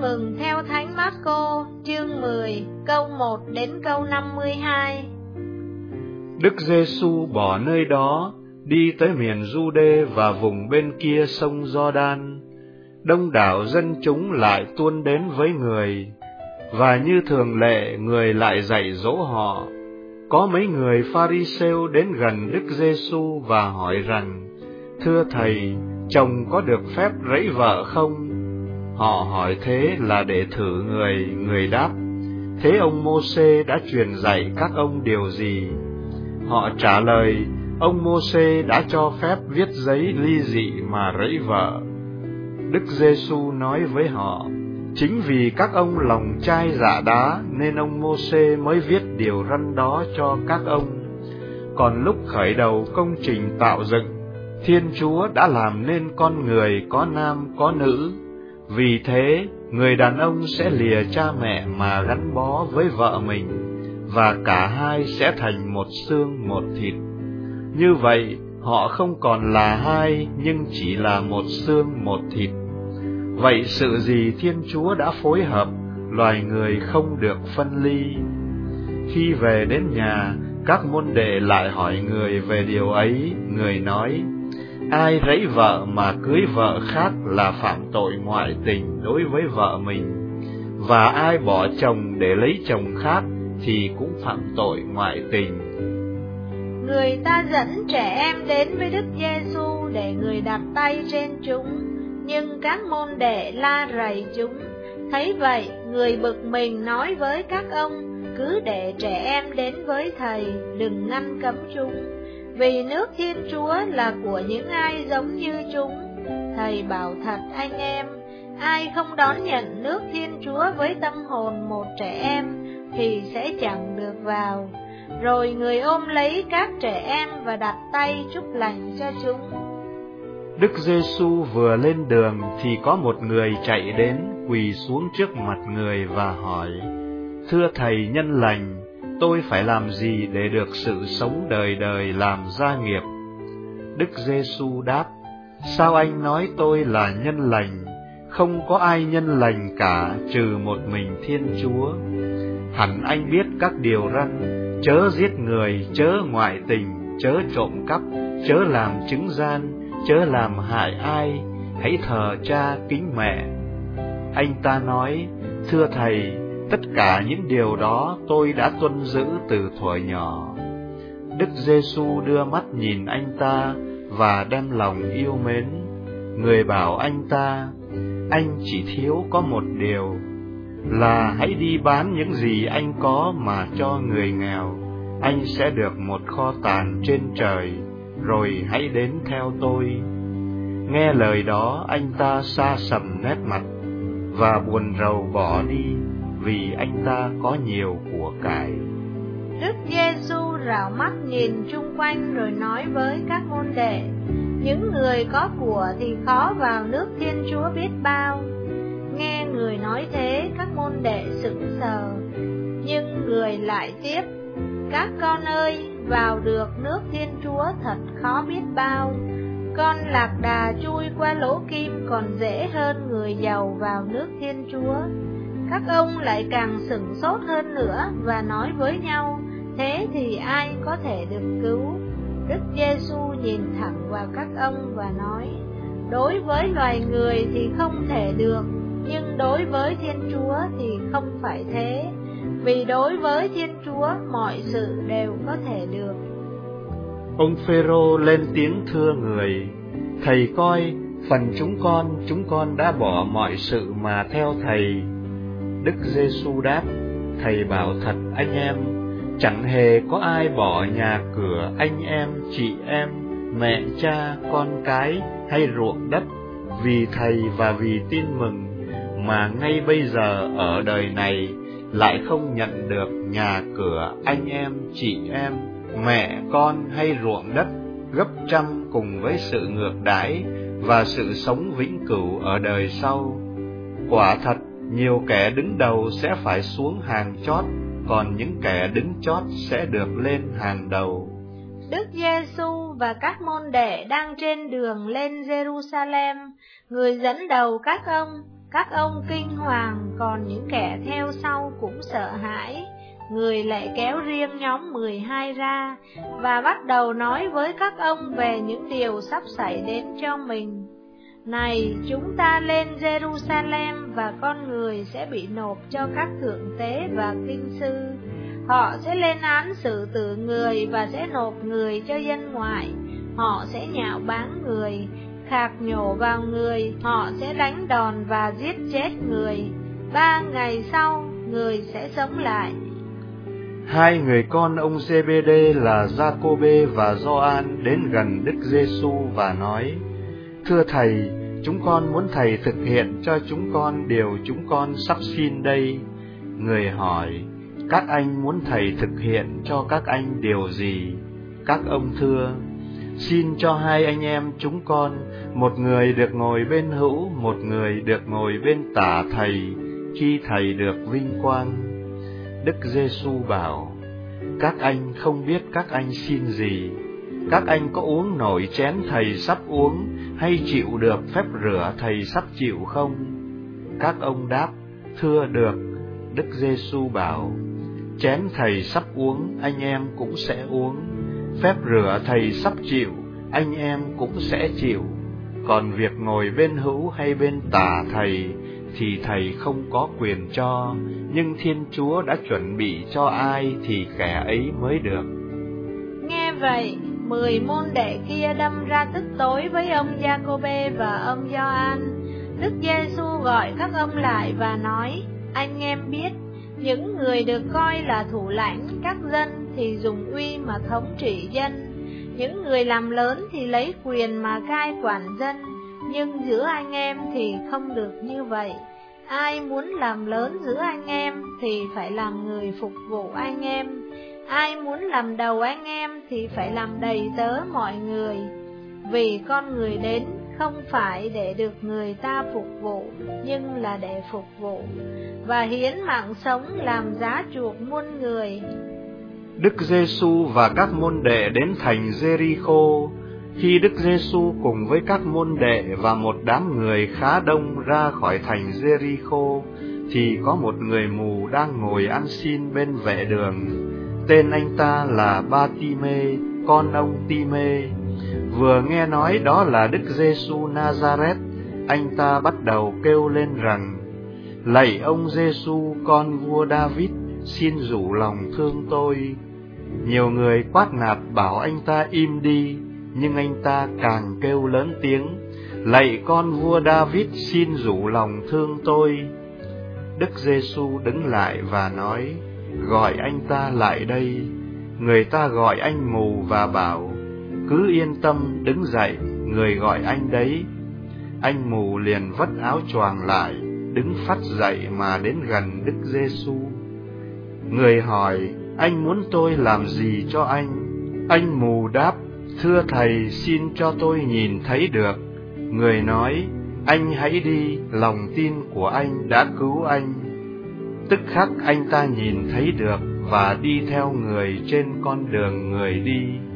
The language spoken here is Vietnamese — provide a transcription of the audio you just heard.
mừng theo Thánh Mác-cô, chương 10, câu 1 đến câu 52. Đức Giê-xu bỏ nơi đó, đi tới miền Giu-đê và vùng bên kia sông Gio-đan. Đông đảo dân chúng lại tuôn đến với người, và như thường lệ người lại dạy dỗ họ. Có mấy người Pha-ri-sêu đến gần Đức Giê-xu và hỏi rằng: Thưa Thầy, chồng có được phép rẫy vợ không? Họ hỏi thế là để thử người. Người đáp: Thế ông Mô-sê đã truyền dạy các ông điều gì? Họ trả lời: Ông Mô-sê đã cho phép viết giấy ly dị mà rẫy vợ. Đức Giê-xu nói với họ: Chính vì các ông lòng chai dạ đá nên ông Mô-sê mới viết điều răn đó cho các ông. Còn lúc khởi đầu công trình tạo dựng, Thiên Chúa đã làm nên con người có nam có nữ. Vì thế, người đàn ông sẽ lìa cha mẹ mà gắn bó với vợ mình, và cả hai sẽ thành một xương một thịt. Như vậy, họ không còn là hai, nhưng chỉ là một xương một thịt. Vậy sự gì Thiên Chúa đã phối hợp, loài người không được phân ly. Khi về đến nhà, các môn đệ lại hỏi người về điều ấy. Người nói: Ai rẫy vợ mà cưới vợ khác là phạm tội ngoại tình đối với vợ mình, và ai bỏ chồng để lấy chồng khác thì cũng phạm tội ngoại tình. Người ta dẫn trẻ em đến với Đức Giê-xu để người đặt tay trên chúng, nhưng các môn đệ la rầy chúng. Thấy vậy, người bực mình nói với các ông: Cứ để trẻ em đến với Thầy, đừng ngăn cấm chúng, vì nước Thiên Chúa là của những ai giống như chúng. Thầy bảo thật anh em, ai không đón nhận nước Thiên Chúa với tâm hồn một trẻ em thì sẽ chẳng được vào. Rồi người ôm lấy các trẻ em và đặt tay chúc lành cho chúng. Đức Giê-xu vừa lên đường thì có một người chạy đến, quỳ xuống trước mặt người và hỏi: Thưa Thầy nhân lành, tôi phải làm gì để được sự sống đời đời làm gia nghiệp? Đức Giê-xu đáp: Sao anh nói tôi là nhân lành? Không có ai nhân lành cả, trừ một mình Thiên Chúa. Hẳn anh biết các điều răn: chớ giết người, chớ ngoại tình, chớ trộm cắp, chớ làm chứng gian, chớ làm hại ai, hãy thờ cha kính mẹ. Anh ta nói: Thưa Thầy, tất cả những điều đó tôi đã tuân giữ từ thuở nhỏ. Đức Giê-xu đưa mắt nhìn anh ta và đem lòng yêu mến. Người bảo anh ta: Anh chỉ thiếu có một điều, là hãy đi bán những gì anh có mà cho người nghèo, anh sẽ được một kho tàng trên trời, rồi hãy đến theo tôi. Nghe lời đó, anh ta xa sầm nét mặt và buồn rầu bỏ đi, vì anh ta có nhiều của cải. Đức Giê-xu rảo mắt nhìn chung quanh rồi nói với các môn đệ: Những người có của thì khó vào nước Thiên Chúa biết bao. Nghe người nói thế, các môn đệ sững sờ, nhưng người lại tiếp: Các con ơi, vào được nước Thiên Chúa thật khó biết bao. Con lạc đà chui qua lỗ kim còn dễ hơn người giàu vào nước Thiên Chúa. Các ông lại càng sửng sốt hơn nữa và nói với nhau: Thế thì ai có thể được cứu? Đức Giê-xu nhìn thẳng vào các ông và nói: Đối với loài người thì không thể được, nhưng đối với Thiên Chúa thì không phải thế, vì đối với Thiên Chúa mọi sự đều có thể được. Ông Phêrô lên tiếng thưa người: Thầy coi, phần chúng con đã bỏ mọi sự mà theo Thầy. Đức Giê-xu đáp: Thầy bảo thật anh em, chẳng hề có ai bỏ nhà cửa, anh em, chị em, mẹ cha, con cái hay ruộng đất vì Thầy và vì tin mừng, mà ngay bây giờ ở đời này lại không nhận được nhà cửa, anh em, chị em, mẹ, con hay ruộng đất gấp trăm cùng với sự ngược đãi và sự sống vĩnh cửu ở đời sau. Quả thật, nhiều kẻ đứng đầu sẽ phải xuống hàng chót, còn những kẻ đứng chót sẽ được lên hàng đầu. Đức Giê-xu và các môn đệ đang trên đường lên Giê-ru-sa-lem. Người dẫn đầu các ông, Các ông kinh hoàng, còn những kẻ theo sau cũng sợ hãi. Người lại kéo riêng nhóm 12 ra và bắt đầu nói với các ông về những điều sắp xảy đến cho mình. Này, chúng ta lên Jerusalem và con người sẽ bị nộp cho các thượng tế và kinh sư. Họ sẽ lên án xử tử người và sẽ nộp người cho dân ngoại. Họ sẽ nhạo báng người, khạc nhổ vào người, họ sẽ đánh đòn và giết chết người. 3 ngày sau, người sẽ sống lại. Hai người con ông Zebede là Giacôbê và Gioan đến gần Đức Giêsu và nói: Thưa Thầy, chúng con muốn Thầy thực hiện cho chúng con điều chúng con sắp xin đây. Người hỏi: Các anh muốn Thầy thực hiện cho các anh điều gì? Các ông thưa: Xin cho hai anh em chúng con, một người được ngồi bên hữu, một người được ngồi bên tả Thầy, khi Thầy được vinh quang. Đức Giêsu bảo: Các anh không biết các anh xin gì. Các anh có uống nổi chén Thầy sắp uống, hay chịu được phép rửa Thầy sắp chịu không? Các ông đáp: Thưa được. Đức Giêsu bảo: Chén Thầy sắp uống, anh em cũng sẽ uống. Phép rửa Thầy sắp chịu, anh em cũng sẽ chịu. Còn việc ngồi bên hữu hay bên tả Thầy thì Thầy không có quyền cho, nhưng Thiên Chúa đã chuẩn bị cho ai thì kẻ ấy mới được. Nghe vậy, 10 môn đệ kia đâm ra tức tối với ông Giacôbê và ông Gioan. Đức Giêsu gọi các ông lại và nói: Anh em biết, những người được coi là thủ lãnh các dân thì dùng uy mà thống trị dân, những người làm lớn thì lấy quyền mà cai quản dân, nhưng giữa anh em thì không được như vậy. Ai muốn làm lớn giữa anh em thì phải làm người phục vụ anh em. Ai muốn làm đầu anh em thì phải làm đầy tớ mọi người. Vì con người đến không phải để được người ta phục vụ, nhưng là để phục vụ và hiến mạng sống làm giá chuộc muôn người. Đức Giêsu và các môn đệ đến thành Giê-ri-khô. Khi Đức Giêsu cùng với các môn đệ và một đám người khá đông ra khỏi thành Giê-ri-khô, thì có một người mù đang ngồi ăn xin bên vệ đường. Tên anh ta là Ba-ti-mê, con ông Ti-mê. Vừa nghe nói đó là Đức Giêsu Na-za-rét, anh ta bắt đầu kêu lên rằng: Lạy ông Giêsu, con vua David, xin rủ lòng thương tôi. Nhiều người quát nạt bảo anh ta im đi, nhưng anh ta càng kêu lớn tiếng: Lạy con vua David, xin rủ lòng thương tôi. Đức Giêsu đứng lại và nói: Gọi anh ta lại đây. Người ta gọi anh mù và bảo: Cứ yên tâm, đứng dậy, người gọi anh đấy. Anh mù liền vất áo choàng lại, đứng phắt dậy mà đến gần Đức Giêsu. Người hỏi: Anh muốn tôi làm gì cho anh? Anh mù đáp: Thưa Thầy, xin cho tôi nhìn thấy được. Người nói: Anh hãy đi, lòng tin của anh đã cứu anh. Tức khắc anh ta nhìn thấy được và đi theo người trên con đường người đi.